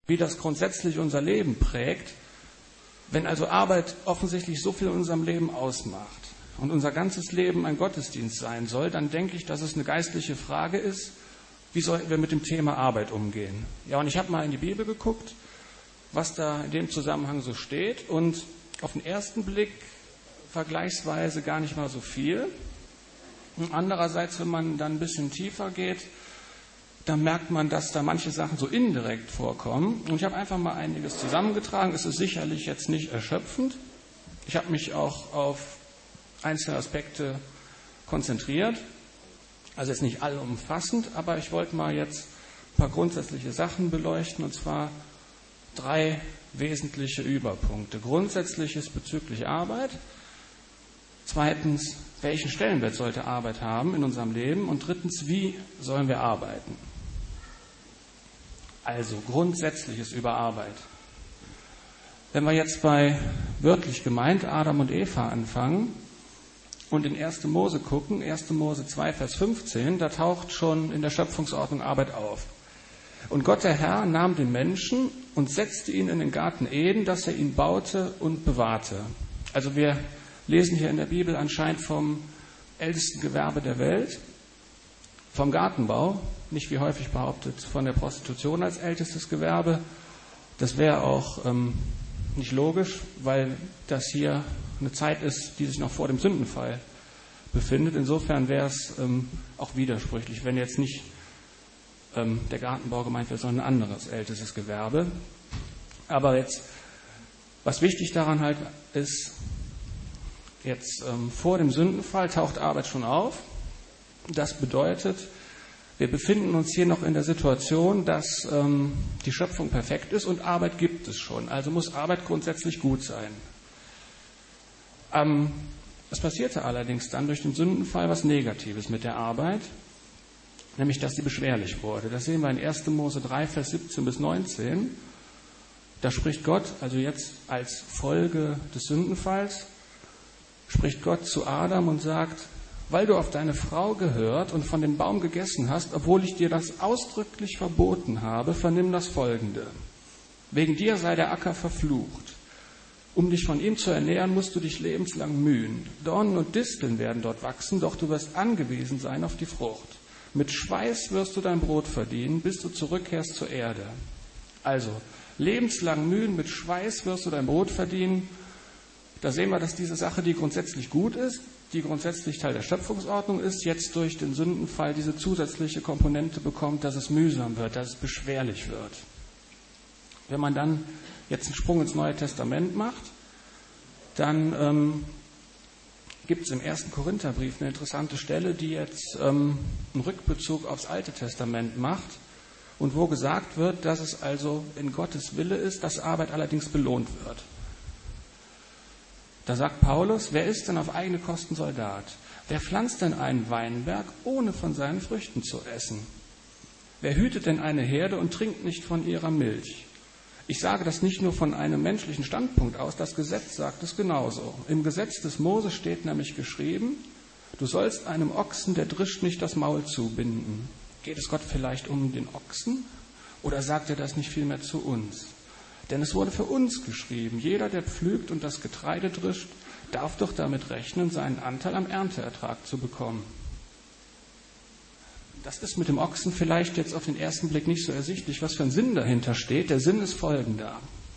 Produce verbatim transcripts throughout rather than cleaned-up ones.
wie das grundsätzlich unser Leben prägt, wenn also Arbeit offensichtlich so viel in unserem Leben ausmacht und unser ganzes Leben ein Gottesdienst sein soll, dann denke ich, dass es eine geistliche Frage ist, wie sollten wir mit dem Thema Arbeit umgehen. Ja, und ich habe mal in die Bibel geguckt, was da in dem Zusammenhang so steht, und auf den ersten Blick vergleichsweise gar nicht mal so viel. Und andererseits, wenn man dann ein bisschen tiefer geht, dann merkt man, dass da manche Sachen so indirekt vorkommen. Und ich habe einfach mal einiges zusammengetragen. Es ist sicherlich jetzt nicht erschöpfend. Ich habe mich auch auf einzelne Aspekte konzentriert. Also jetzt nicht allumfassend, aber ich wollte mal jetzt ein paar grundsätzliche Sachen beleuchten, und zwar drei wesentliche Überpunkte. Grundsätzliches bezüglich Arbeit. Zweitens, welchen Stellenwert sollte Arbeit haben in unserem Leben? Und drittens, wie sollen wir arbeiten? Also Grundsätzliches über Arbeit. Wenn wir jetzt bei wörtlich gemeint Adam und Eva anfangen und in erste Mose gucken, erste Mose zwei, Vers fünfzehn, da taucht schon in der Schöpfungsordnung Arbeit auf. Und Gott der Herr nahm den Menschen und setzte ihn in den Garten Eden, dass er ihn baute und bewahrte. Also wir lesen hier in der Bibel anscheinend vom ältesten Gewerbe der Welt, vom Gartenbau, nicht wie häufig behauptet von der Prostitution als ältestes Gewerbe. Das wäre auch ähm, nicht logisch, weil das hier eine Zeit ist, die sich noch vor dem Sündenfall befindet. Insofern wäre es ähm, auch widersprüchlich, wenn jetzt nicht ähm, der Gartenbau gemeint wird, sondern ein anderes ältestes Gewerbe. Aber jetzt, was wichtig daran halt ist, jetzt ähm, vor dem Sündenfall taucht Arbeit schon auf. Das bedeutet, wir befinden uns hier noch in der Situation, dass ähm, die Schöpfung perfekt ist und Arbeit gibt es schon. Also muss Arbeit grundsätzlich gut sein. Ähm, es passierte allerdings dann durch den Sündenfall was Negatives mit der Arbeit, nämlich dass sie beschwerlich wurde. Das sehen wir in erste Mose drei, Vers siebzehn bis neunzehn. Da spricht Gott, also jetzt als Folge des Sündenfalls, spricht Gott zu Adam und sagt: Weil du auf deine Frau gehört und von dem Baum gegessen hast, obwohl ich dir das ausdrücklich verboten habe, vernimm das Folgende. Wegen dir sei der Acker verflucht. Um dich von ihm zu ernähren, musst du dich lebenslang mühen. Dornen und Disteln werden dort wachsen, doch du wirst angewiesen sein auf die Frucht. Mit Schweiß wirst du dein Brot verdienen, bis du zurückkehrst zur Erde. Also, lebenslang mühen, mit Schweiß wirst du dein Brot verdienen. Da sehen wir, dass diese Sache, die grundsätzlich gut ist, die grundsätzlich Teil der Schöpfungsordnung ist, jetzt durch den Sündenfall diese zusätzliche Komponente bekommt, dass es mühsam wird, dass es beschwerlich wird. Wenn man dann jetzt einen Sprung ins Neue Testament macht, dann ähm, gibt es im ersten Korintherbrief eine interessante Stelle, die jetzt ähm, einen Rückbezug aufs Alte Testament macht und wo gesagt wird, dass es also in Gottes Wille ist, dass Arbeit allerdings belohnt wird. Da sagt Paulus: Wer ist denn auf eigene Kosten Soldat? Wer pflanzt denn einen Weinberg, ohne von seinen Früchten zu essen? Wer hütet denn eine Herde und trinkt nicht von ihrer Milch? Ich sage das nicht nur von einem menschlichen Standpunkt aus, das Gesetz sagt es genauso. Im Gesetz des Mose steht nämlich geschrieben: Du sollst einem Ochsen, der drischt, nicht das Maul zubinden. Geht es Gott vielleicht um den Ochsen? Oder sagt er das nicht vielmehr zu uns? Denn es wurde für uns geschrieben: Jeder, der pflügt und das Getreide drischt, darf doch damit rechnen, seinen Anteil am Ernteertrag zu bekommen. Das ist mit dem Ochsen vielleicht jetzt auf den ersten Blick nicht so ersichtlich, was für ein Sinn dahinter steht. Der Sinn ist folgender.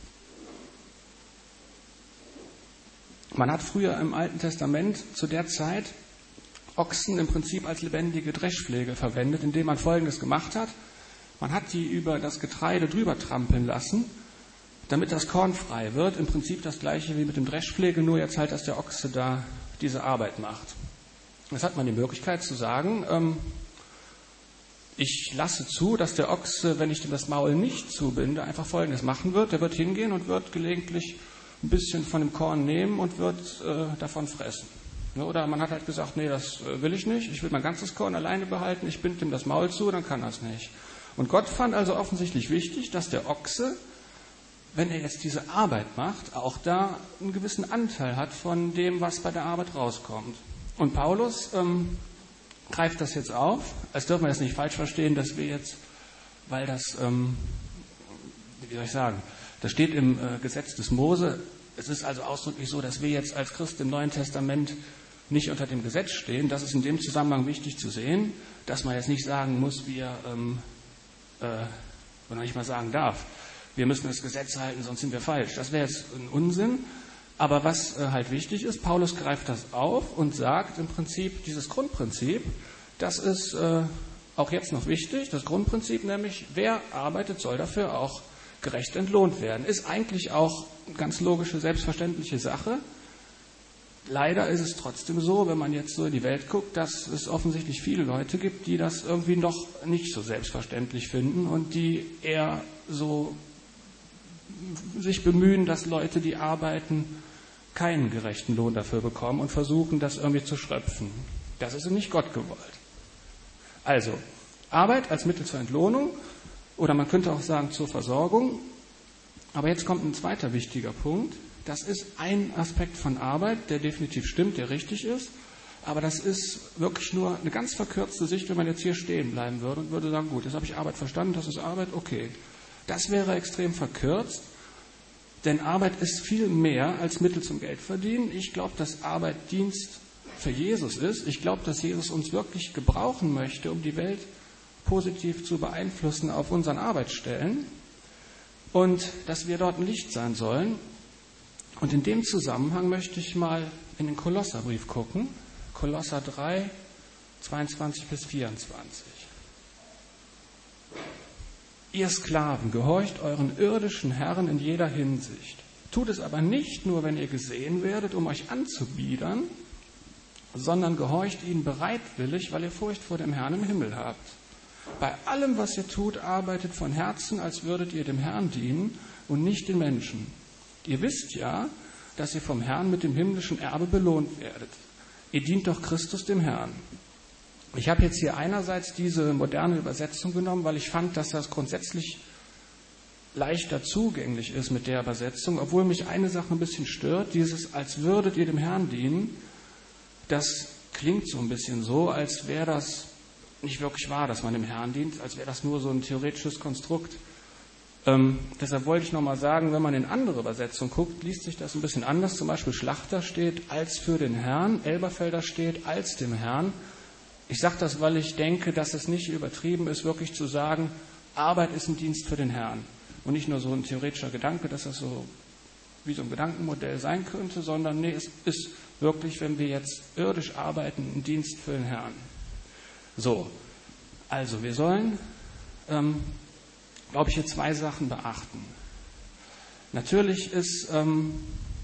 Man hat früher im Alten Testament zu der Zeit Ochsen im Prinzip als lebendige Dreschflegel verwendet, indem man Folgendes gemacht hat. Man hat die über das Getreide drüber trampeln lassen, damit das Korn frei wird. Im Prinzip das gleiche wie mit dem Dreschflegel, nur jetzt halt, dass der Ochse da diese Arbeit macht. Jetzt hat man die Möglichkeit zu sagen, ähm, ich lasse zu, dass der Ochse, wenn ich dem das Maul nicht zubinde, einfach Folgendes machen wird. Der wird hingehen und wird gelegentlich ein bisschen von dem Korn nehmen und wird äh, davon fressen. Ne? Oder man hat halt gesagt, nee, das äh, will ich nicht. Ich will mein ganzes Korn alleine behalten. Ich binde ihm das Maul zu, dann kann er es nicht. Und Gott fand also offensichtlich wichtig, dass der Ochse, wenn er jetzt diese Arbeit macht, auch da einen gewissen Anteil hat von dem, was bei der Arbeit rauskommt. Und Paulus ähm, greift das jetzt auf, als dürfen wir das nicht falsch verstehen, dass wir jetzt, weil das ähm, wie soll ich sagen, das steht im äh, Gesetz des Mose. Es ist also ausdrücklich so, dass wir jetzt als Christen im Neuen Testament nicht unter dem Gesetz stehen. Das ist in dem Zusammenhang wichtig zu sehen, dass man jetzt nicht sagen muss, wir, ähm, äh, oder nicht mal sagen darf, wir müssen das Gesetz halten, sonst sind wir falsch. Das wäre jetzt ein Unsinn. Aber was äh, halt wichtig ist, Paulus greift das auf und sagt im Prinzip, dieses Grundprinzip, das ist äh, auch jetzt noch wichtig, das Grundprinzip nämlich, wer arbeitet, soll dafür auch gerecht entlohnt werden. Ist eigentlich auch eine ganz logische, selbstverständliche Sache. Leider ist es trotzdem so, wenn man jetzt so in die Welt guckt, dass es offensichtlich viele Leute gibt, die das irgendwie noch nicht so selbstverständlich finden und die eher so sich bemühen, dass Leute, die arbeiten, keinen gerechten Lohn dafür bekommen und versuchen, das irgendwie zu schröpfen. Das ist nicht Gott gewollt. Also, Arbeit als Mittel zur Entlohnung oder man könnte auch sagen zur Versorgung. Aber jetzt kommt ein zweiter wichtiger Punkt. Das ist ein Aspekt von Arbeit, der definitiv stimmt, der richtig ist. Aber das ist wirklich nur eine ganz verkürzte Sicht, wenn man jetzt hier stehen bleiben würde und würde sagen, gut, jetzt habe ich Arbeit verstanden, das ist Arbeit, okay. Das wäre extrem verkürzt, denn Arbeit ist viel mehr als Mittel zum Geldverdienen. Ich glaube, dass Arbeit Dienst für Jesus ist. Ich glaube, dass Jesus uns wirklich gebrauchen möchte, um die Welt positiv zu beeinflussen auf unseren Arbeitsstellen und dass wir dort ein Licht sein sollen. Und in dem Zusammenhang möchte ich mal in den Kolosserbrief gucken. Kolosser drei, zweiundzwanzig bis vierundzwanzig. Ihr Sklaven, gehorcht euren irdischen Herren in jeder Hinsicht. Tut es aber nicht nur, wenn ihr gesehen werdet, um euch anzubiedern, sondern gehorcht ihnen bereitwillig, weil ihr Furcht vor dem Herrn im Himmel habt. Bei allem, was ihr tut, arbeitet von Herzen, als würdet ihr dem Herrn dienen und nicht den Menschen. Ihr wisst ja, dass ihr vom Herrn mit dem himmlischen Erbe belohnt werdet. Ihr dient doch Christus dem Herrn. Ich habe jetzt hier einerseits diese moderne Übersetzung genommen, weil ich fand, dass das grundsätzlich leichter zugänglich ist mit der Übersetzung, obwohl mich eine Sache ein bisschen stört, dieses als würdet ihr dem Herrn dienen, das klingt so ein bisschen so, als wäre das nicht wirklich wahr, dass man dem Herrn dient, als wäre das nur so ein theoretisches Konstrukt. Ähm, deshalb wollte ich nochmal sagen, wenn man in andere Übersetzungen guckt, liest sich das ein bisschen anders. Zum Beispiel Schlachter steht als für den Herrn, Elberfelder steht als dem Herrn. Ich sage das, weil ich denke, dass es nicht übertrieben ist, wirklich zu sagen, Arbeit ist ein Dienst für den Herrn. Und nicht nur so ein theoretischer Gedanke, dass das so wie so ein Gedankenmodell sein könnte, sondern nee, es ist wirklich, wenn wir jetzt irdisch arbeiten, ein Dienst für den Herrn. So, also wir sollen, ähm, glaube ich, hier zwei Sachen beachten. Natürlich ist, ähm,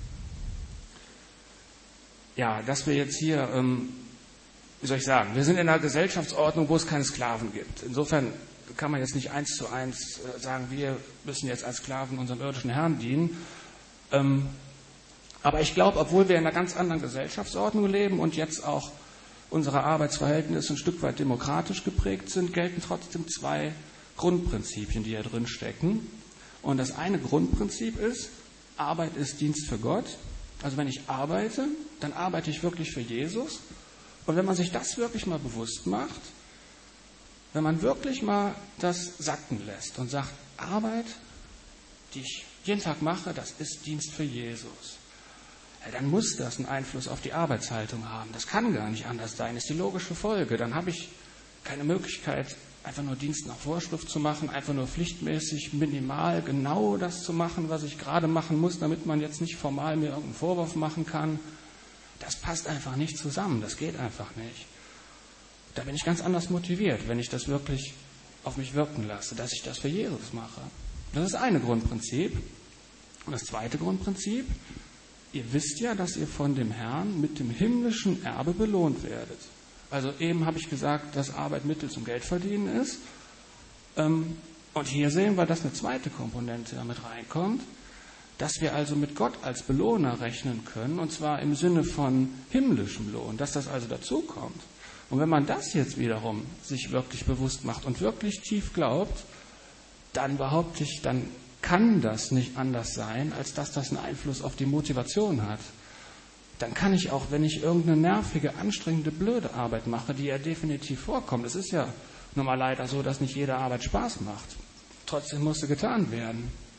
ja, dass wir jetzt hier, ähm, wie soll ich sagen, wir sind in einer Gesellschaftsordnung, wo es keine Sklaven gibt. Insofern kann man jetzt nicht eins zu eins sagen, wir müssen jetzt als Sklaven unserem irdischen Herrn dienen. Ähm, aber ich glaube, obwohl wir in einer ganz anderen Gesellschaftsordnung leben und jetzt auch unsere Arbeitsverhältnisse ein Stück weit demokratisch geprägt sind, gelten trotzdem zwei Grundprinzipien, die hier drin stecken. Und das eine Grundprinzip ist, Arbeit ist Dienst für Gott. Also wenn ich arbeite, dann arbeite ich wirklich für Jesus. Und wenn man sich das wirklich mal bewusst macht, wenn man wirklich mal das sacken lässt und sagt, Arbeit, die ich jeden Tag mache, das ist Dienst für Jesus, ja, dann muss das einen Einfluss auf die Arbeitshaltung haben. Das kann gar nicht anders sein, das ist die logische Folge. Dann habe ich keine Möglichkeit, einfach nur Dienst nach Vorschrift zu machen, einfach nur pflichtmäßig, minimal, genau das zu machen, was ich gerade machen muss, damit man jetzt nicht formal mir irgendeinen Vorwurf machen kann. Das passt einfach nicht zusammen, das geht einfach nicht. Da bin ich ganz anders motiviert, wenn ich das wirklich auf mich wirken lasse, dass ich das für Jesus mache. Das ist das eine Grundprinzip. Und das zweite Grundprinzip, ihr wisst ja, dass ihr von dem Herrn mit dem himmlischen Erbe belohnt werdet. Also eben habe ich gesagt, dass Arbeit Mittel zum Geldverdienen ist. Und hier sehen wir, dass eine zweite Komponente damit reinkommt, dass wir also mit Gott als Belohner rechnen können, und zwar im Sinne von himmlischem Lohn, dass das also dazukommt. Und wenn man das jetzt wiederum sich wirklich bewusst macht und wirklich tief glaubt, dann behaupte ich, dann kann das nicht anders sein, als dass das einen Einfluss auf die Motivation hat. Dann kann ich auch, wenn ich irgendeine nervige, anstrengende, blöde Arbeit mache, die ja definitiv vorkommt, es ist ja nun mal leider so, dass nicht jede Arbeit Spaß macht. Trotzdem muss sie getan werden.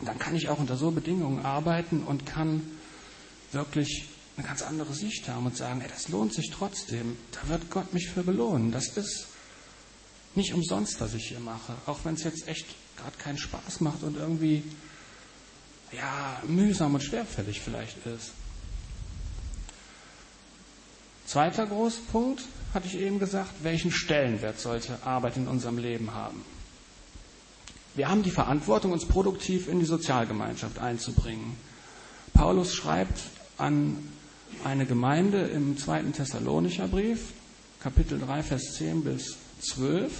dann kann ich auch unter so Bedingungen arbeiten und kann wirklich eine ganz andere Sicht haben und sagen, ey, das lohnt sich trotzdem. Da wird Gott mich für belohnen. Das ist nicht umsonst, was ich hier mache. Auch wenn es jetzt echt gerade keinen Spaß macht und irgendwie ja, mühsam und schwerfällig vielleicht ist. Zweiter Großpunkt, hatte ich eben gesagt, welchen Stellenwert sollte Arbeit in unserem Leben haben? Wir haben die Verantwortung, uns produktiv in die Sozialgemeinschaft einzubringen. Paulus schreibt an eine Gemeinde im zweiten Thessalonicher Brief, Kapitel drei, Vers zehn bis zwölf.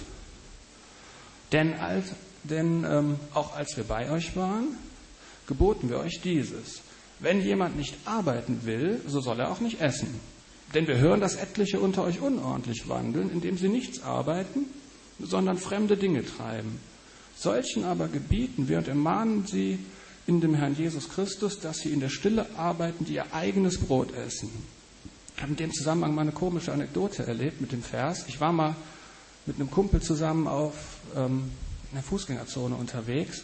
Denn, als, denn ähm, auch als wir bei euch waren, geboten wir euch dieses. Wenn jemand nicht arbeiten will, so soll er auch nicht essen. Denn wir hören, dass etliche unter euch unordentlich wandeln, indem sie nichts arbeiten, sondern fremde Dinge treiben. Solchen aber gebieten wir und ermahnen sie in dem Herrn Jesus Christus, dass sie in der Stille arbeiten, die ihr eigenes Brot essen. Ich habe in dem Zusammenhang mal eine komische Anekdote erlebt mit dem Vers. Ich war mal mit einem Kumpel zusammen auf ähm, einer Fußgängerzone unterwegs.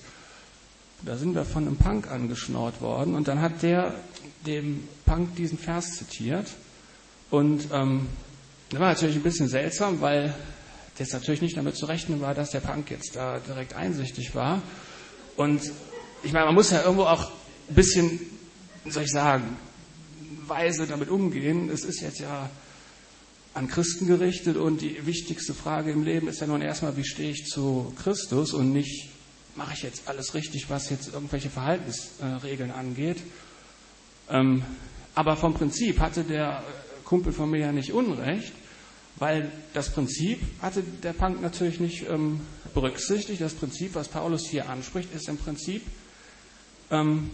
Da sind wir von einem Punk angeschnort worden und dann hat der dem Punk diesen Vers zitiert. Und ähm, das war natürlich ein bisschen seltsam, weil jetzt natürlich nicht damit zu rechnen war, dass der Punk jetzt da direkt einsichtig war. Und ich meine, man muss ja irgendwo auch ein bisschen, wie soll ich sagen, weise damit umgehen. Es ist jetzt ja an Christen gerichtet und die wichtigste Frage im Leben ist ja nun erstmal, wie stehe ich zu Christus und nicht, mache ich jetzt alles richtig, was jetzt irgendwelche Verhaltensregeln angeht. Ähm, aber vom Prinzip hatte der Kumpel von mir ja nicht Unrecht, weil das Prinzip hatte der Punk natürlich nicht ähm, berücksichtigt. Das Prinzip, was Paulus hier anspricht, ist im Prinzip, ähm,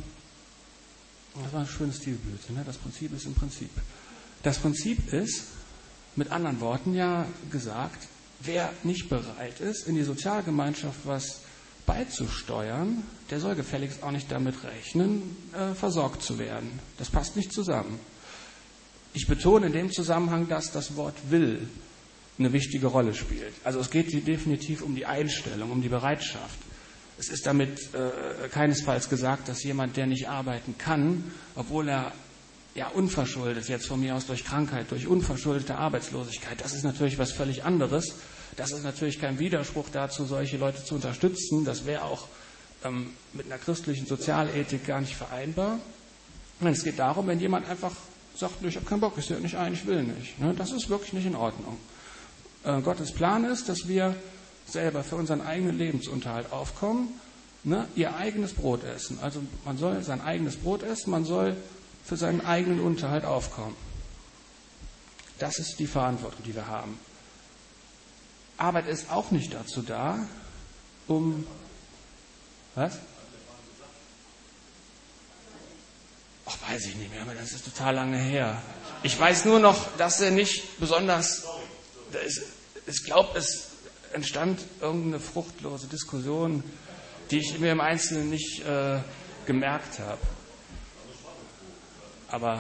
das war ein schönes Stilblödsinn, ne? Das Prinzip ist im Prinzip. Das Prinzip ist, mit anderen Worten ja gesagt, wer nicht bereit ist, in die Sozialgemeinschaft was beizusteuern, der soll gefälligst auch nicht damit rechnen, äh, versorgt zu werden. Das passt nicht zusammen. Ich betone in dem Zusammenhang, dass das Wort will eine wichtige Rolle spielt. Also es geht definitiv um die Einstellung, um die Bereitschaft. Es ist damit äh, keinesfalls gesagt, dass jemand, der nicht arbeiten kann, obwohl er ja unverschuldet, jetzt von mir aus durch Krankheit, durch unverschuldete Arbeitslosigkeit, das ist natürlich was völlig anderes. Das ist natürlich kein Widerspruch dazu, solche Leute zu unterstützen. Das wäre auch ähm, mit einer christlichen Sozialethik gar nicht vereinbar. Und es geht darum, wenn jemand einfach sagt, ich habe keinen Bock, ich sehe nicht ein, ich will nicht. Ne? Das ist wirklich nicht in Ordnung. Äh, Gottes Plan ist, dass wir selber für unseren eigenen Lebensunterhalt aufkommen, ne? Ihr eigenes Brot essen. Also man soll sein eigenes Brot essen, man soll für seinen eigenen Unterhalt aufkommen. Das ist die Verantwortung, die wir haben. Arbeit ist auch nicht dazu da, um... Was? Ach, weiß ich nicht mehr, aber das ist total lange her. Ich weiß nur noch, dass er nicht besonders... Ist, ich glaube, es entstand irgendeine fruchtlose Diskussion, die ich mir im Einzelnen nicht äh, gemerkt habe. Aber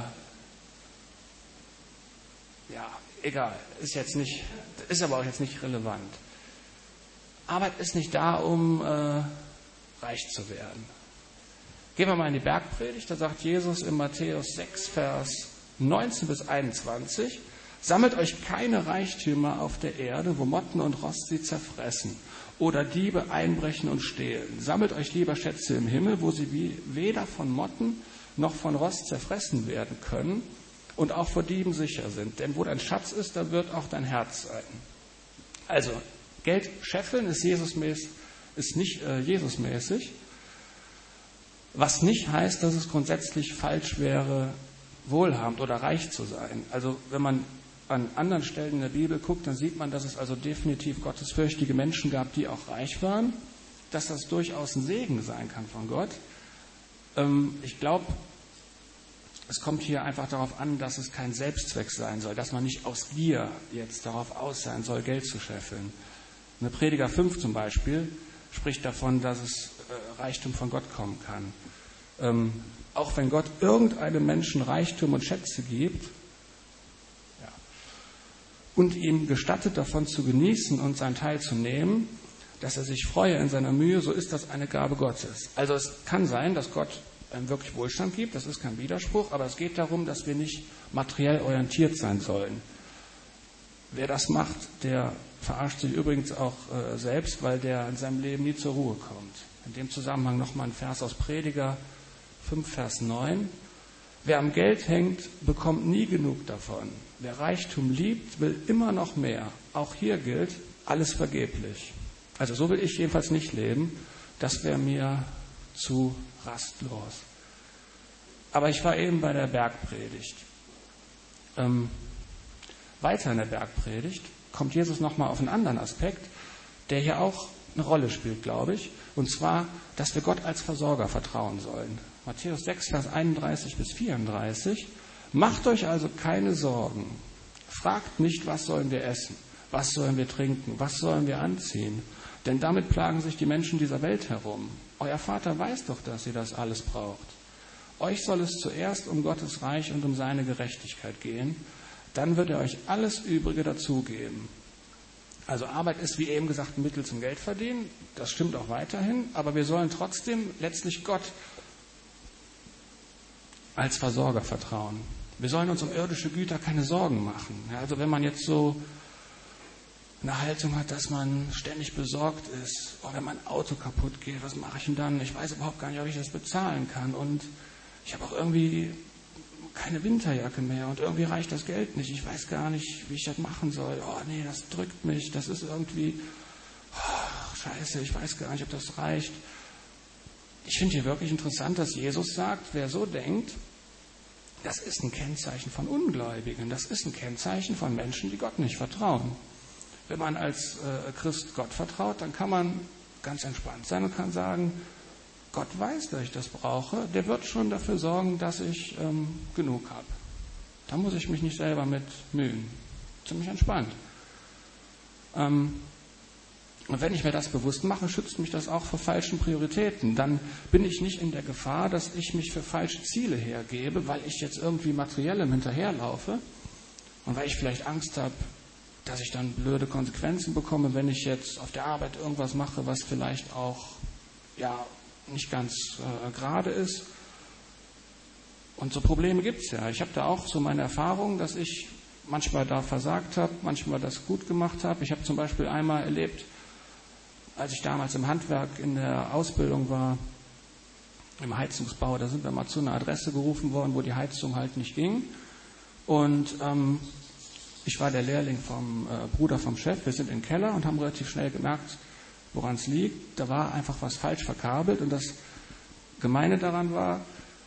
ja, egal, ist jetzt nicht, ist aber auch jetzt nicht relevant. Arbeit ist nicht da, um äh, reich zu werden. Gehen wir mal in die Bergpredigt, da sagt Jesus in Matthäus sechs, Vers neunzehn bis einundzwanzig, sammelt euch keine Reichtümer auf der Erde, wo Motten und Rost sie zerfressen oder Diebe einbrechen und stehlen. Sammelt euch lieber Schätze im Himmel, wo sie wie weder von Motten noch von Rost zerfressen werden können und auch vor Dieben sicher sind. Denn wo dein Schatz ist, da wird auch dein Herz sein. Also, Geld scheffeln ist, Jesusmäß, ist nicht äh, Jesusmäßig, was nicht heißt, dass es grundsätzlich falsch wäre, wohlhabend oder reich zu sein. Also, wenn man an anderen Stellen in der Bibel guckt, dann sieht man, dass es also definitiv gottesfürchtige Menschen gab, die auch reich waren, dass das durchaus ein Segen sein kann von Gott. Ich glaube, es kommt hier einfach darauf an, dass es kein Selbstzweck sein soll, dass man nicht aus Gier jetzt darauf aus sein soll, Geld zu scheffeln. Eine Prediger fünf zum Beispiel spricht davon, dass es Reichtum von Gott kommen kann. Ähm, auch wenn Gott irgendeinem Menschen Reichtum und Schätze gibt ja, und ihm gestattet, davon zu genießen und seinen Teil zu nehmen, dass er sich freue in seiner Mühe, so ist das eine Gabe Gottes. Also es kann sein, dass Gott einem wirklich Wohlstand gibt, das ist kein Widerspruch, aber es geht darum, dass wir nicht materiell orientiert sein sollen. Wer das macht, der verarscht sich übrigens auch äh, selbst, weil der in seinem Leben nie zur Ruhe kommt. In dem Zusammenhang nochmal ein Vers aus Prediger fünf, Vers neun. Wer am Geld hängt, bekommt nie genug davon. Wer Reichtum liebt, will immer noch mehr. Auch hier gilt, alles vergeblich. Also so will ich jedenfalls nicht leben. Das wäre mir zu rastlos. Aber ich war eben bei der Bergpredigt. Ähm, weiter in der Bergpredigt kommt Jesus nochmal auf einen anderen Aspekt, der hier auch eine Rolle spielt, glaube ich. Und zwar, dass wir Gott als Versorger vertrauen sollen. Matthäus sechs, Vers einunddreißig bis vierunddreißig. Macht euch also keine Sorgen. Fragt nicht, was sollen wir essen? Was sollen wir trinken? Was sollen wir anziehen? Denn damit plagen sich die Menschen dieser Welt herum. Euer Vater weiß doch, dass ihr das alles braucht. Euch soll es zuerst um Gottes Reich und um seine Gerechtigkeit gehen. Dann wird er euch alles Übrige dazugeben. Also Arbeit ist, wie eben gesagt, ein Mittel zum Geldverdienen. Das stimmt auch weiterhin. Aber wir sollen trotzdem letztlich Gott als Versorger vertrauen. Wir sollen uns um irdische Güter keine Sorgen machen. Ja, also wenn man jetzt so eine Haltung hat, dass man ständig besorgt ist, oh, wenn mein Auto kaputt geht, was mache ich denn dann? Ich weiß überhaupt gar nicht, ob ich das bezahlen kann und ich habe auch irgendwie keine Winterjacke mehr und irgendwie reicht das Geld nicht. Ich weiß gar nicht, wie ich das machen soll. Oh nee, das drückt mich, das ist irgendwie, oh, scheiße, ich weiß gar nicht, ob das reicht. Ich finde hier wirklich interessant, dass Jesus sagt, wer so denkt, das ist ein Kennzeichen von Ungläubigen. Das ist ein Kennzeichen von Menschen, die Gott nicht vertrauen. Wenn man als äh, Christ Gott vertraut, dann kann man ganz entspannt sein und kann sagen, Gott weiß, dass ich das brauche. Der wird schon dafür sorgen, dass ich ähm, genug habe. Da muss ich mich nicht selber mit mühen. Ziemlich entspannt. Ähm, Und wenn ich mir das bewusst mache, schützt mich das auch vor falschen Prioritäten. Dann bin ich nicht in der Gefahr, dass ich mich für falsche Ziele hergebe, weil ich jetzt irgendwie materiellem hinterherlaufe und weil ich vielleicht Angst habe, dass ich dann blöde Konsequenzen bekomme, wenn ich jetzt auf der Arbeit irgendwas mache, was vielleicht auch ja nicht ganz äh, gerade ist. Und so Probleme gibt es ja. Ich habe da auch so meine Erfahrung, dass ich manchmal da versagt habe, manchmal das gut gemacht habe. Ich habe zum Beispiel einmal erlebt, als ich damals im Handwerk in der Ausbildung war, im Heizungsbau, da sind wir mal zu einer Adresse gerufen worden, wo die Heizung halt nicht ging. Und ähm, ich war der Lehrling vom äh, Bruder vom Chef. Wir sind in den Keller und haben relativ schnell gemerkt, woran es liegt. Da war einfach was falsch verkabelt. Und das Gemeine daran war,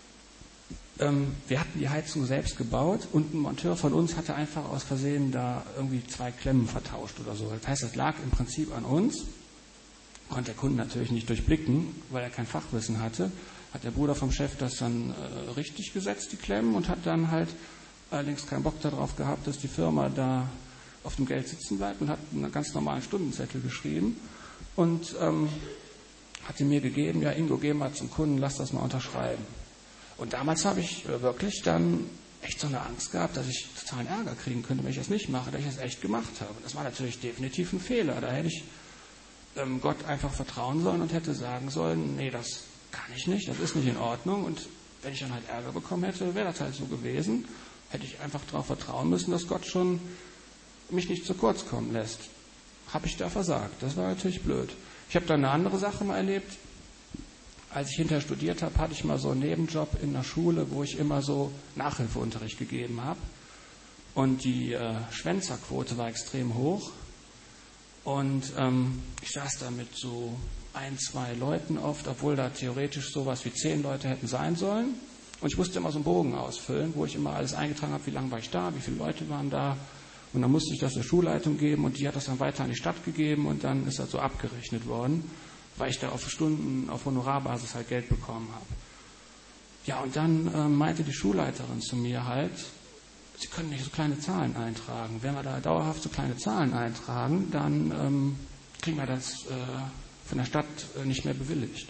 ähm, wir hatten die Heizung selbst gebaut und ein Monteur von uns hatte einfach aus Versehen da irgendwie zwei Klemmen vertauscht oder so. Das heißt, das lag im Prinzip an uns. Konnte der Kunde natürlich nicht durchblicken, weil er kein Fachwissen hatte. Hat der Bruder vom Chef das dann äh, richtig gesetzt, die Klemmen, und hat dann halt allerdings keinen Bock darauf gehabt, dass die Firma da auf dem Geld sitzen bleibt, und hat einen ganz normalen Stundenzettel geschrieben und ähm, hat ihn mir gegeben, ja Ingo, geh mal zum Kunden, lass das mal unterschreiben. Und damals habe ich äh, wirklich dann echt so eine Angst gehabt, dass ich totalen Ärger kriegen könnte, wenn ich das nicht mache, dass ich das echt gemacht habe. Das war natürlich definitiv ein Fehler. Da hätte ich Gott einfach vertrauen sollen und hätte sagen sollen, nee, das kann ich nicht, das ist nicht in Ordnung. Und wenn ich dann halt Ärger bekommen hätte, wäre das halt so gewesen. Hätte ich einfach darauf vertrauen müssen, dass Gott schon mich nicht zu kurz kommen lässt. Habe ich da versagt. Das war natürlich blöd. Ich habe dann eine andere Sache mal erlebt. Als ich hinterher studiert habe, hatte ich mal so einen Nebenjob in der Schule, wo ich immer so Nachhilfeunterricht gegeben habe. Und die äh, Schwänzerquote war extrem hoch. Und ähm, ich saß da mit so ein, zwei Leuten oft, obwohl da theoretisch sowas wie zehn Leute hätten sein sollen. Und ich musste immer so einen Bogen ausfüllen, wo ich immer alles eingetragen habe, wie lange war ich da, wie viele Leute waren da. Und dann musste ich das der Schulleitung geben und die hat das dann weiter an die Stadt gegeben und dann ist das so abgerechnet worden, weil ich da auf Stunden, auf Honorarbasis halt Geld bekommen habe. Ja, und dann äh, meinte die Schulleiterin zu mir halt, Sie können nicht so kleine Zahlen eintragen. Wenn wir da dauerhaft so kleine Zahlen eintragen, dann ähm, kriegen wir das äh, von der Stadt äh, nicht mehr bewilligt.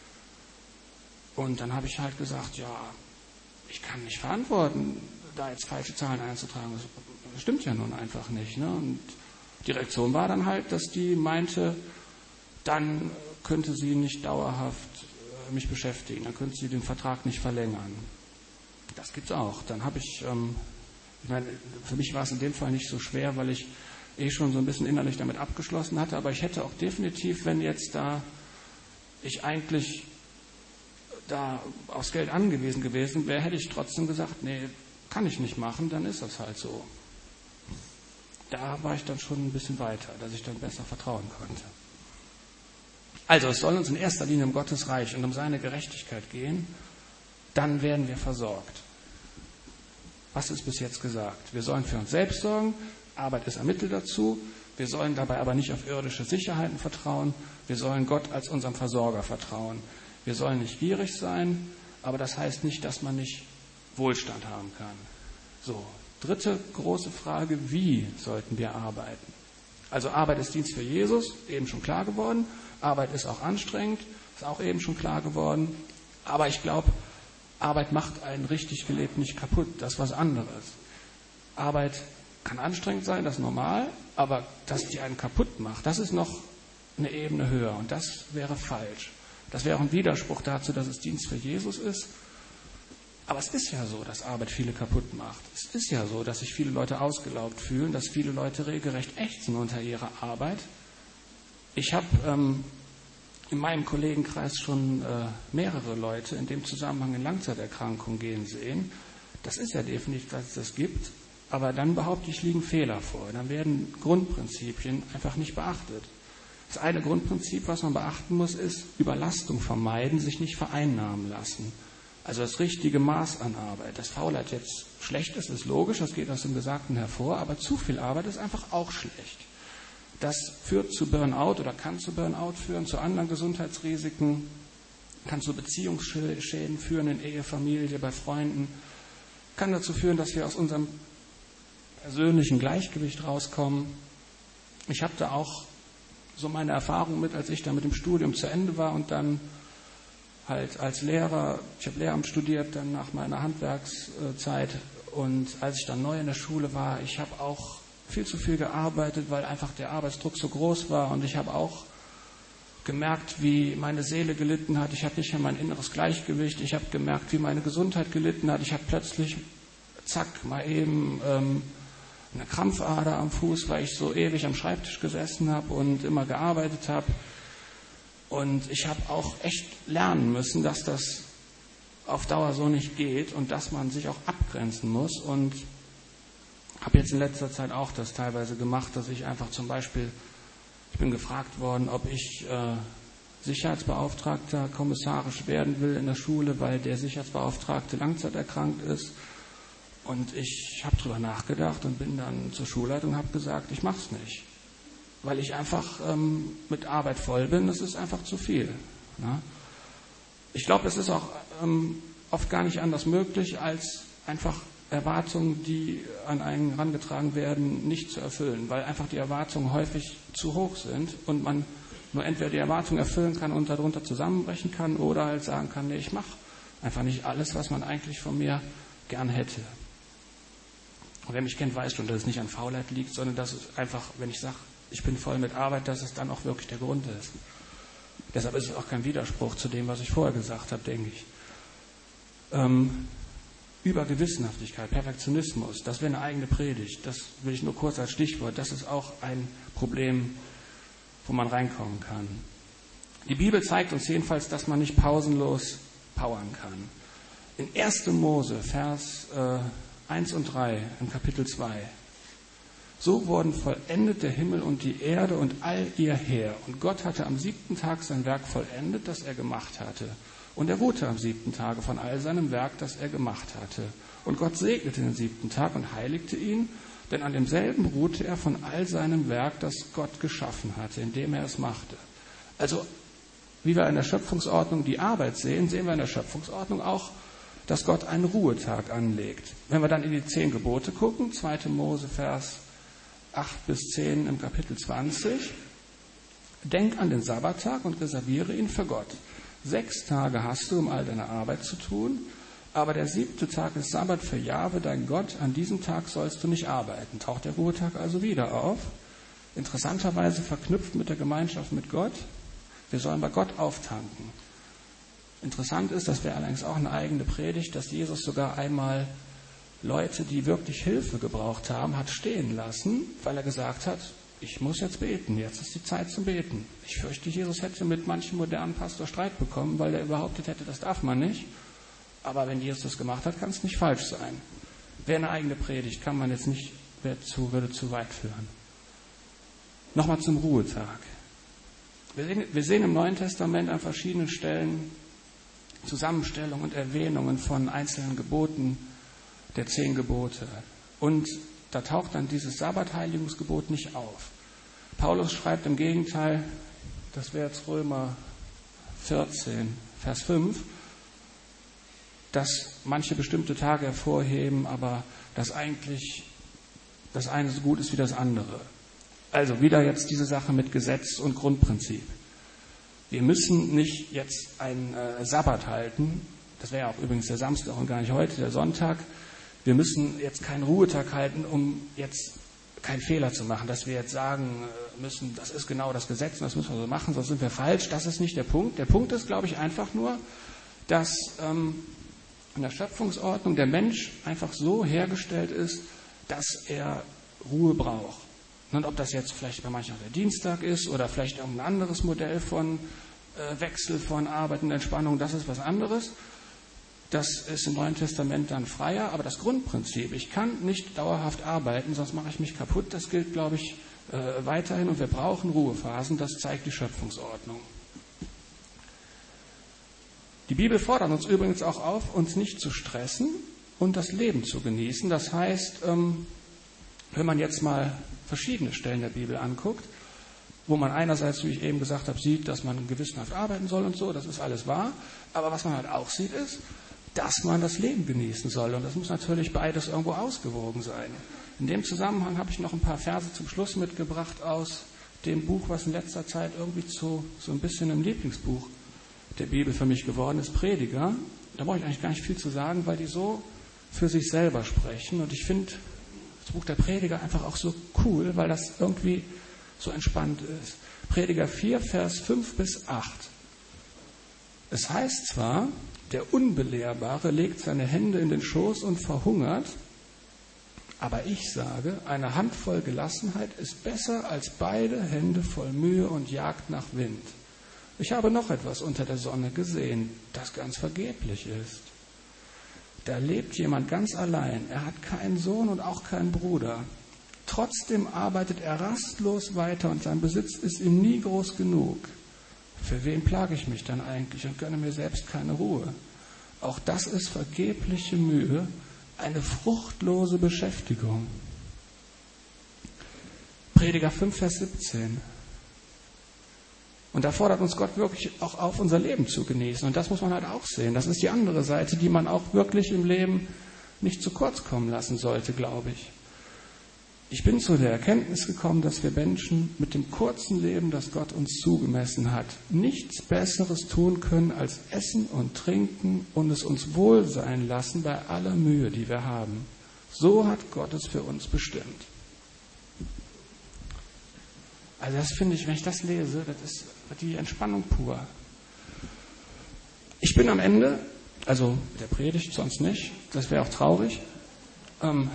Und dann habe ich halt gesagt, ja, ich kann nicht verantworten, da jetzt falsche Zahlen einzutragen. Das stimmt ja nun einfach nicht. Ne? Und die Reaktion war dann halt, dass die meinte, dann könnte sie nicht dauerhaft äh, mich beschäftigen, dann könnte sie den Vertrag nicht verlängern. Das gibt's auch. Dann habe ich, ähm, ich meine, für mich war es in dem Fall nicht so schwer, weil ich eh schon so ein bisschen innerlich damit abgeschlossen hatte, aber ich hätte auch definitiv, wenn jetzt da ich eigentlich da aufs Geld angewiesen gewesen wäre, hätte ich trotzdem gesagt, nee, kann ich nicht machen, dann ist das halt so. Da war ich dann schon ein bisschen weiter, dass ich dann besser vertrauen konnte. Also es soll uns in erster Linie um Gottes Reich und um seine Gerechtigkeit gehen, dann werden wir versorgt. Was ist bis jetzt gesagt? Wir sollen für uns selbst sorgen, Arbeit ist ein Mittel dazu, wir sollen dabei aber nicht auf irdische Sicherheiten vertrauen, wir sollen Gott als unserem Versorger vertrauen. Wir sollen nicht gierig sein, aber das heißt nicht, dass man nicht Wohlstand haben kann. So, dritte große Frage, wie sollten wir arbeiten? Also Arbeit ist Dienst für Jesus, eben schon klar geworden. Arbeit ist auch anstrengend, ist auch eben schon klar geworden. Aber ich glaube, Arbeit macht einen richtig gelebt nicht kaputt, das ist was anderes. Arbeit kann anstrengend sein, das ist normal, aber dass die einen kaputt macht, das ist noch eine Ebene höher und das wäre falsch. Das wäre auch ein Widerspruch dazu, dass es Dienst für Jesus ist. Aber es ist ja so, dass Arbeit viele kaputt macht. Es ist ja so, dass sich viele Leute ausgelaugt fühlen, dass viele Leute regelrecht ächzen unter ihrer Arbeit. Ich habe ähm, in meinem Kollegenkreis schon äh, mehrere Leute in dem Zusammenhang in Langzeiterkrankungen gehen sehen. Das ist ja definitiv, dass es das gibt. Aber dann behaupte ich, liegen Fehler vor. Dann werden Grundprinzipien einfach nicht beachtet. Das eine Grundprinzip, was man beachten muss, ist Überlastung vermeiden, sich nicht vereinnahmen lassen. Also das richtige Maß an Arbeit. Dass Faulheit jetzt schlecht ist, ist logisch, das geht aus dem Gesagten hervor, aber zu viel Arbeit ist einfach auch schlecht. Das führt zu Burnout oder kann zu Burnout führen, zu anderen Gesundheitsrisiken, kann zu Beziehungsschäden führen in Ehe, Familie, bei Freunden, kann dazu führen, dass wir aus unserem persönlichen Gleichgewicht rauskommen. Ich habe da auch so meine Erfahrung mit, als ich da mit dem Studium zu Ende war und dann halt als Lehrer, ich habe Lehramt studiert, dann nach meiner Handwerkszeit und als ich dann neu in der Schule war, ich habe auch viel zu viel gearbeitet, weil einfach der Arbeitsdruck so groß war und ich habe auch gemerkt, wie meine Seele gelitten hat, ich habe nicht mehr mein inneres Gleichgewicht, ich habe gemerkt, wie meine Gesundheit gelitten hat, ich habe plötzlich, zack, mal eben ähm, eine Krampfader am Fuß, weil ich so ewig am Schreibtisch gesessen habe und immer gearbeitet habe. Und ich habe auch echt lernen müssen, dass das auf Dauer so nicht geht und dass man sich auch abgrenzen muss. Und habe jetzt in letzter Zeit auch das teilweise gemacht, dass ich einfach zum Beispiel, ich bin gefragt worden, ob ich äh, Sicherheitsbeauftragter kommissarisch werden will in der Schule, weil der Sicherheitsbeauftragte langzeiterkrankt ist. Und ich habe drüber nachgedacht und bin dann zur Schulleitung und habe gesagt, ich mache es nicht. Weil ich einfach ähm, mit Arbeit voll bin, das ist einfach zu viel. Ne? Ich glaube, es ist auch ähm, oft gar nicht anders möglich, als einfach Erwartungen, die an einen herangetragen werden, nicht zu erfüllen. Weil einfach die Erwartungen häufig zu hoch sind und man nur entweder die Erwartungen erfüllen kann und darunter zusammenbrechen kann oder halt sagen kann, nee, ich mache einfach nicht alles, was man eigentlich von mir gern hätte. Und wer mich kennt, weiß schon, dass es nicht an Faulheit liegt, sondern dass es einfach, wenn ich sage, ich bin voll mit Arbeit, dass es dann auch wirklich der Grund ist. Deshalb ist es auch kein Widerspruch zu dem, was ich vorher gesagt habe, denke ich. Ähm, über Gewissenhaftigkeit, Perfektionismus, das wäre eine eigene Predigt. Das will ich nur kurz als Stichwort. Das ist auch ein Problem, wo man reinkommen kann. Die Bibel zeigt uns jedenfalls, dass man nicht pausenlos powern kann. In erster Mose, Vers äh, eins und drei, im Kapitel zwei. So wurden vollendet der Himmel und die Erde und all ihr Heer. Und Gott hatte am siebten Tag sein Werk vollendet, das er gemacht hatte. Und er ruhte am siebten Tage von all seinem Werk, das er gemacht hatte. Und Gott segnete den siebten Tag und heiligte ihn, denn an demselben ruhte er von all seinem Werk, das Gott geschaffen hatte, indem er es machte. Also, wie wir in der Schöpfungsordnung die Arbeit sehen, sehen wir in der Schöpfungsordnung auch, dass Gott einen Ruhetag anlegt. Wenn wir dann in die zehn Gebote gucken, zweiter Mose, Vers acht bis zehn im Kapitel zwanzig, denk an den Sabbattag und reserviere ihn für Gott. Sechs Tage hast du, um all deine Arbeit zu tun, aber der siebte Tag ist Sabbat für Jahwe, dein Gott. An diesem Tag sollst du nicht arbeiten. Taucht der Ruhetag also wieder auf. Interessanterweise verknüpft mit der Gemeinschaft mit Gott. Wir sollen bei Gott auftanken. Interessant ist, das wäre allerdings auch eine eigene Predigt, dass Jesus sogar einmal Leute, die wirklich Hilfe gebraucht haben, hat stehen lassen, weil er gesagt hat, ich muss jetzt beten, jetzt ist die Zeit zum Beten. Ich fürchte, Jesus hätte mit manchem modernen Pastor Streit bekommen, weil er behauptet hätte, das darf man nicht. Aber wenn Jesus das gemacht hat, kann es nicht falsch sein. Wäre eine eigene Predigt, kann man jetzt nicht, wäre zu, würde zu weit führen. Nochmal zum Ruhetag. Wir sehen, wir sehen im Neuen Testament an verschiedenen Stellen Zusammenstellungen und Erwähnungen von einzelnen Geboten der zehn Gebote. Und da taucht dann dieses Sabbatheiligungsgebot nicht auf. Paulus schreibt im Gegenteil, das wäre jetzt Römer vierzehn, Vers fünf, dass manche bestimmte Tage hervorheben, aber dass eigentlich das eine so gut ist wie das andere. Also wieder jetzt diese Sache mit Gesetz und Grundprinzip. Wir müssen nicht jetzt einen äh, Sabbat halten, das wäre ja auch übrigens der Samstag und gar nicht heute, der Sonntag. Wir müssen jetzt keinen Ruhetag halten, um jetzt keinen Fehler zu machen, dass wir jetzt sagen müssen, das ist genau das Gesetz und das müssen wir so machen, sonst sind wir falsch. Das ist nicht der Punkt. Der Punkt ist, glaube ich, einfach nur, dass ähm, in der Schöpfungsordnung der Mensch einfach so hergestellt ist, dass er Ruhe braucht. Und ob das jetzt vielleicht bei manchen auch der Dienstag ist oder vielleicht irgendein anderes Modell von äh, Wechsel von Arbeit und Entspannung, das ist was anderes. Das ist im Neuen Testament dann freier, aber das Grundprinzip, ich kann nicht dauerhaft arbeiten, sonst mache ich mich kaputt, das gilt, glaube ich, äh, weiterhin und wir brauchen Ruhephasen, das zeigt die Schöpfungsordnung. Die Bibel fordert uns übrigens auch auf, uns nicht zu stressen und das Leben zu genießen. Das heißt, ähm, wenn man jetzt mal verschiedene Stellen der Bibel anguckt, wo man einerseits, wie ich eben gesagt habe, sieht, dass man gewissenhaft arbeiten soll und so, das ist alles wahr, aber was man halt auch sieht ist, dass man das Leben genießen soll. Und das muss natürlich beides irgendwo ausgewogen sein. In dem Zusammenhang habe ich noch ein paar Verse zum Schluss mitgebracht aus dem Buch, was in letzter Zeit irgendwie zu, so ein bisschen ein Lieblingsbuch der Bibel für mich geworden ist, Prediger. Da brauche ich eigentlich gar nicht viel zu sagen, weil die so für sich selber sprechen. Und ich finde das Buch der Prediger einfach auch so cool, weil das irgendwie so entspannt ist. Prediger vier, Vers fünf bis acht. Es heißt zwar, der Unbelehrbare legt seine Hände in den Schoß und verhungert, aber ich sage, eine Handvoll Gelassenheit ist besser als beide Hände voll Mühe und Jagd nach Wind. Ich habe noch etwas unter der Sonne gesehen, das ganz vergeblich ist. Da lebt jemand ganz allein, er hat keinen Sohn und auch keinen Bruder. Trotzdem arbeitet er rastlos weiter und sein Besitz ist ihm nie groß genug. Für wen plage ich mich dann eigentlich und gönne mir selbst keine Ruhe? Auch das ist vergebliche Mühe, eine fruchtlose Beschäftigung. Prediger fünf, Vers siebzehn. Und da fordert uns Gott wirklich auch auf, unser Leben zu genießen. Und das muss man halt auch sehen. Das ist die andere Seite, die man auch wirklich im Leben nicht zu kurz kommen lassen sollte, glaube ich. Ich bin zu der Erkenntnis gekommen, dass wir Menschen mit dem kurzen Leben, das Gott uns zugemessen hat, nichts Besseres tun können, als essen und trinken und es uns wohl sein lassen bei aller Mühe, die wir haben. So hat Gott es für uns bestimmt. Also das finde ich, wenn ich das lese, das ist die Entspannung pur. Ich bin am Ende, also der Predigt sonst nicht, das wäre auch traurig, ähm,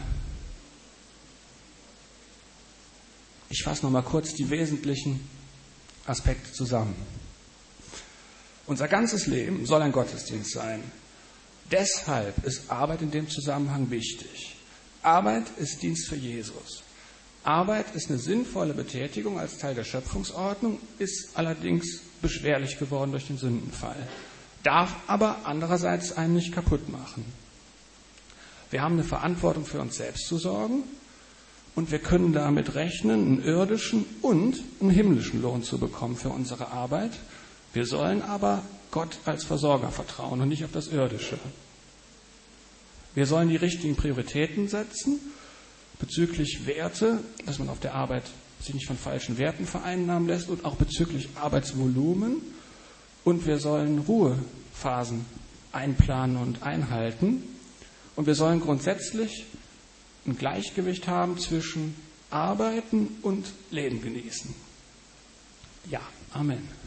ich fasse nochmal kurz die wesentlichen Aspekte zusammen. Unser ganzes Leben soll ein Gottesdienst sein. Deshalb ist Arbeit in dem Zusammenhang wichtig. Arbeit ist Dienst für Jesus. Arbeit ist eine sinnvolle Betätigung als Teil der Schöpfungsordnung, ist allerdings beschwerlich geworden durch den Sündenfall. Darf aber andererseits einen nicht kaputt machen. Wir haben eine Verantwortung für uns selbst zu sorgen. Und wir können damit rechnen, einen irdischen und einen himmlischen Lohn zu bekommen für unsere Arbeit. Wir sollen aber Gott als Versorger vertrauen und nicht auf das Irdische. Wir sollen die richtigen Prioritäten setzen bezüglich Werte, dass man auf der Arbeit sich nicht von falschen Werten vereinnahmen lässt und auch bezüglich Arbeitsvolumen. Und wir sollen Ruhephasen einplanen und einhalten. Und wir sollen grundsätzlich ein Gleichgewicht haben zwischen Arbeiten und Leben genießen. Ja, Amen.